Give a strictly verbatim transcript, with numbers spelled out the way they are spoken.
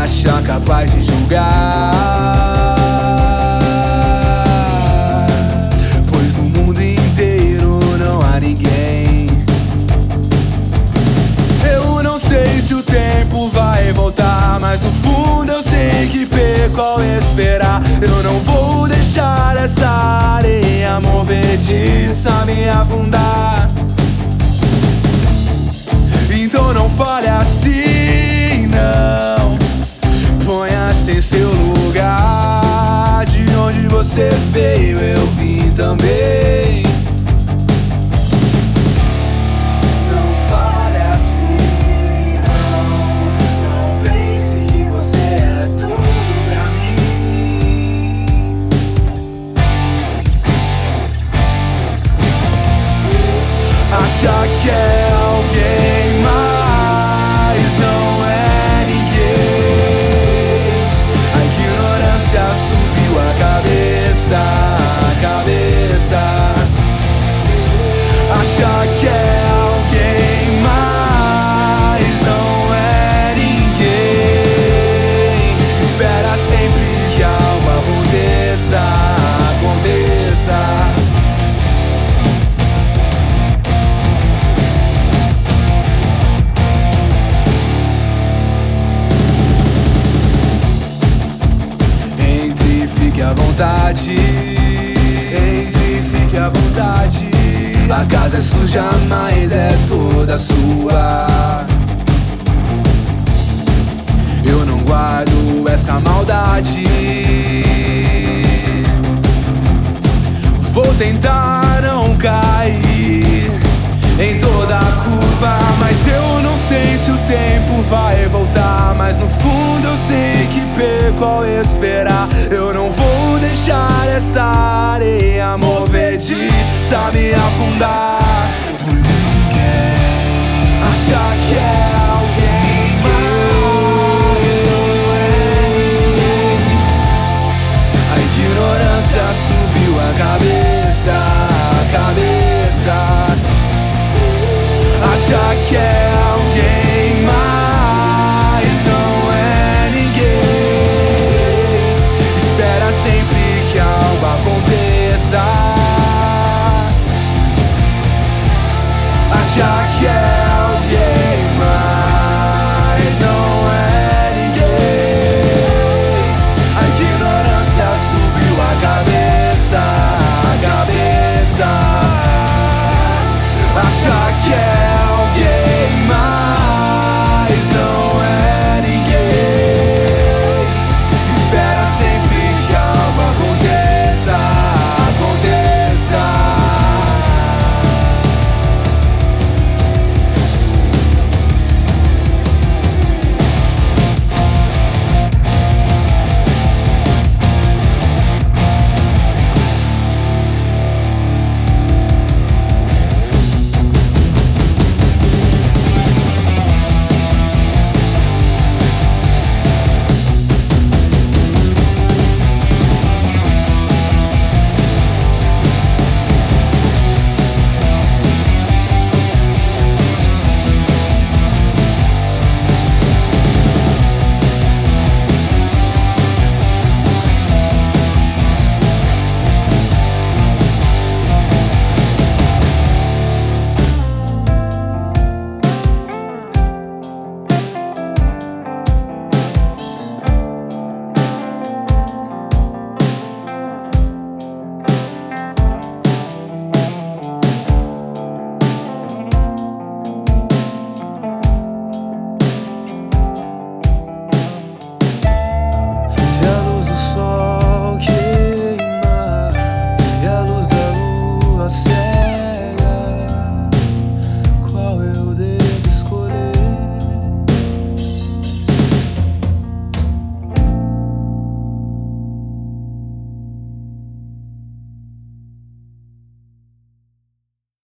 acha capaz de julgar, pois no mundo inteiro não há ninguém. Eu não sei se o tempo vai voltar, mas no fundo eu sei que perco ao esperar. Eu não vou deixar essa areia movediça me afundar. Então não fale assim, não. Ponha-se em seu lugar. De onde você veio eu vim também. Não fale assim, não. Não pense que você é tudo pra mim. Acha que é alguém, mas não é ninguém. A ignorância subiu a cabeça, a cabeça. Acha que é alguém, mas não é ninguém. Espera sempre que algo aconteça, aconteça. Fique à vontade, entre e fique à vontade. A casa é suja, mas é toda sua. Eu não guardo essa maldade. Vou tentar não cair em toda a curva, mas eu não sei se o tempo vai voltar. Mas no fundo eu sei que perco ao esperar. Eu não vou deixar essa areia movediça me afundar. Por ninguém acha que é